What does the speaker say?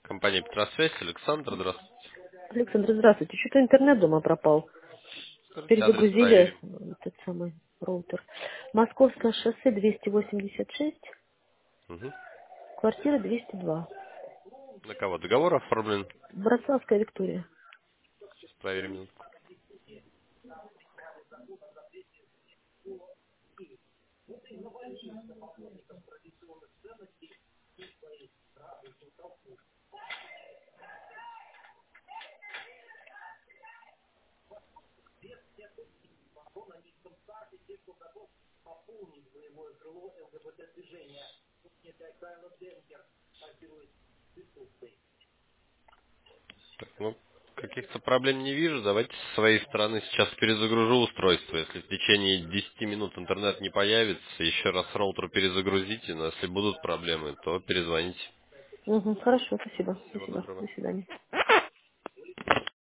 Компания Петросвязь, Александр, здравствуйте. Александр, здравствуйте. Что-то интернет дома пропал. Скажите, адрес Перезагрузили проверим. этот самый роутер. Московское шоссе 286, Угу. квартира 202. На кого? Договор оформлен? Братславская Виктория. Сейчас проверим минутку. Так, ну, каких-то проблем не вижу. Давайте с своей стороны сейчас перезагружу устройство. Если в течение 10 минут интернет не появится, еще раз роутер перезагрузите. Но если будут проблемы, то перезвоните. Угу, хорошо, спасибо. Всего Спасибо. доброго. До свидания.